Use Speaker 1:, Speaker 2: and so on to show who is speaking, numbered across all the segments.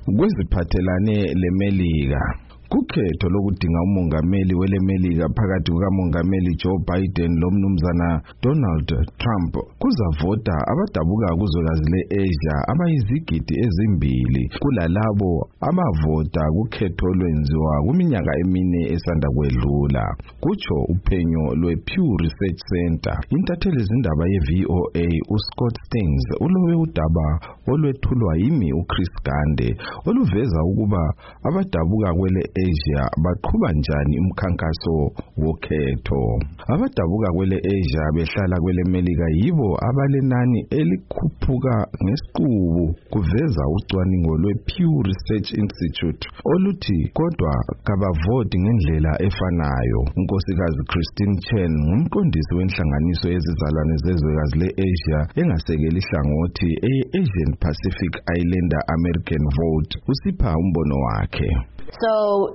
Speaker 1: kweziphathelane leMelika. Kukhetho lokudinga umongameli weleMelika phakathi kukamongameli Joe Biden lomnumzana Donald Trump kuzavota abadabuka kuzwekazi leAsia abayizigidi ezimbili kulalabo abavota kukhetho olwenziwa kuminyaka emine esanda kwedlula, kutsho uphenyo lwePew Research Center. Intatheli zindaba yeVOA uScott Stearns ulobe udaba olwethulwa yimi uChris Gande oluveza ukuba abadabuka kwele Asia baqhuba njani umkhankaso wokhetho. Abadabuka kwele Asia behlala kwele Melika yibo abalenani elikhuphuka ngesiqubu, kuveza ucwaningo lwePew Research Institute oluthi kodwa kabavoti ngendlela efanayo. Unkosikazi Christine Chen ngumqondisi wenhlanganiso yezizalwane zezwekazi leAsia engasekeli hlangothi Asian Pacific Islander American Vote usipha umbono wakhe.
Speaker 2: So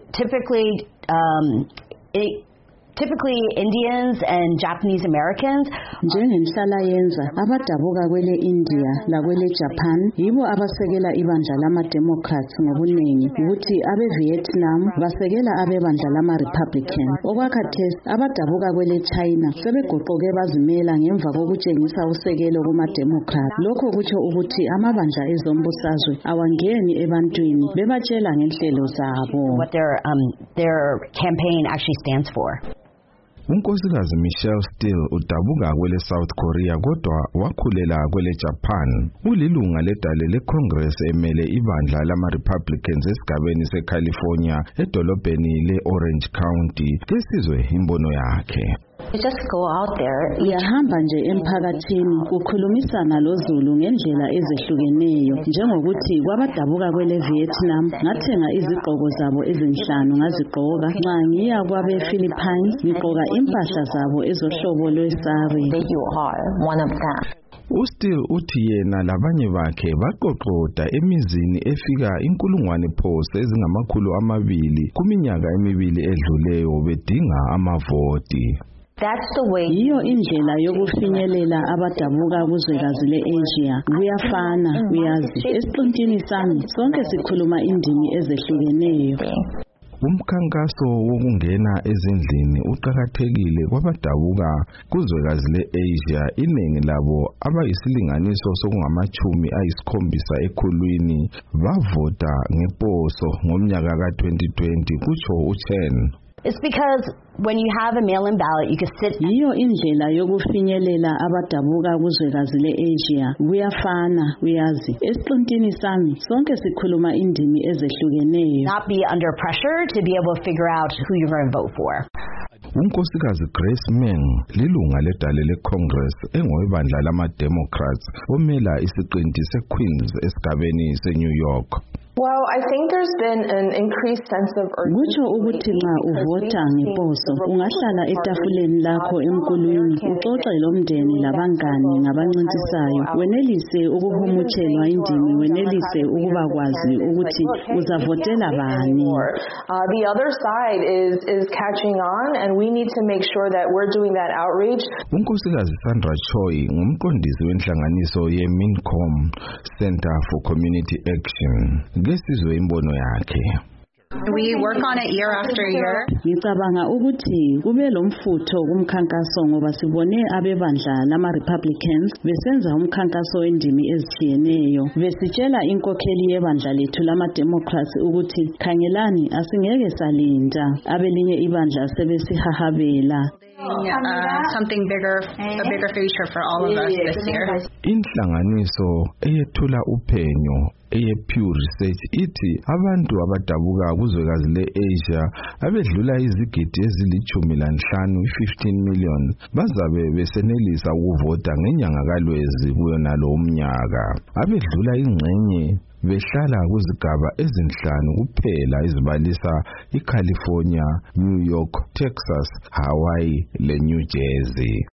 Speaker 2: typically Indians and Japanese Americans
Speaker 3: njengenhlala yenza abadabuka kwele India la kwele Japan yibo abasekela ibandla lama-Democrats ngobuningi, ukuthi abe-Vietnam basekela abebandla lama-Republican. Okwakhathesi abadabuka kwele China sebegoqoke bazimela ngemva kokutshengisa usekelo kuma-Democrats. Lokho kutsho ukuthi amabandla ezombusazwe awangeni ebantwini bebatshela ngenhlelo zabo.
Speaker 2: What their campaign actually stands for.
Speaker 1: Unkosikazi Michelle Steele udabuka kwele South Korea kodwa wakhulela kwele Japan. Ulilunga ledale leCongress emele ibandla lama-Republicans esigabeni seCalifornia edolobheni le-Orange County. Kesizwe imbono yakhe.
Speaker 2: You just go out there.
Speaker 3: Uyahamba nje emphakathini ukhulumisana lozulu ngendlela ezehlukeneyo, njengokuthi kwabadabuka kwele Vietnam ngathenga izigqoko zabo ezinhlanu ngazigqoka. Nxa ngiya kwabe Philippines ngigqoka impahla zabo ezohlobo lwesari.
Speaker 2: You are one of them.
Speaker 1: Ustill uthi yena labanye bakhe baqoqoda emizini efika 1,000 phose ezingama200 kuminyaka emibili edluleyo bedinga amavoti.
Speaker 2: That's the way.
Speaker 3: Yiyo indlela yokufinyelela abadabuka kuzwekazi leAsia. Kuyafana, uyazi. Esiqintini sami sonke sikhuluma indimi ezehlukeneyo.
Speaker 1: Umkhankaso wokungena ezindlini uqhakathekile kwabadabuka kuzwekazi leAsia. Iningi labo abayisilinganiso sokungama-70 ekhulwini bavota ngeposo ngomnyaka ka-2020, kutsho uChen.
Speaker 2: It's because when you have a mail-in ballot, you can sit.
Speaker 3: Yiyo indlela yokufinyelela abadabuka kuzwekazi leAsia. Kuyafana, uyazi. Esiqintini sami sonke sikhuluma indimi ezehlukeneyo.
Speaker 2: Not be under pressure to be able to figure out who you're going to vote for.
Speaker 1: Unkosikazi Grace Meng lilunga ledale leCongress engowebandla lama-Democrats omela isiqinti seQueens esigabeni seNew York.
Speaker 4: Well, I think there's been an increased sense of urgency.
Speaker 3: Kutsho ukuthi nxa uvota ngeposo ungahlala etafuleni lakho emkulwini uxoxe lomndeni labangani ngabancintisayo, wenelise ukuhumutshelwa indimi, wenelise ukubakwazi ukuthi uzavotela bani.
Speaker 4: The other side is catching on, and we need to make sure that we're doing that outreach.
Speaker 1: Unkosikazi Sandra Choi ngumqondisi wenhlanganiso ye-Mincom Center for Community Action. Ngesizwe imbono yakhe.
Speaker 5: We work on it year after year.
Speaker 3: Ngicabanga ukuthi kube lomfutho kumkhankaso ngoba sibone abebandla lama-Republicans besenza umkhankaso wendimi ezitshiyeneyo, besitshela inkokheli yebandla lethu lama-Democrats ukuthi khangelani asingeke salinda, abelinye ibandla sebesihahabela.
Speaker 5: Something bigger, a bigger future for all of us this year.
Speaker 1: Inhlanganiso eyethula uphenyo eyePew Research ithi abantu abadabuka kuzwekazi leAsia abedlula izigidi ezili-15 million bazabe besenelisa ukuvota ngenyanga kaLwezi kuyona lo umnyaka. Abedlula ingxenye behlala kuzigaba ezinhlanu kuphela ezibalisa iCalifornia, New York, Texas, Hawaii leNew Jersey.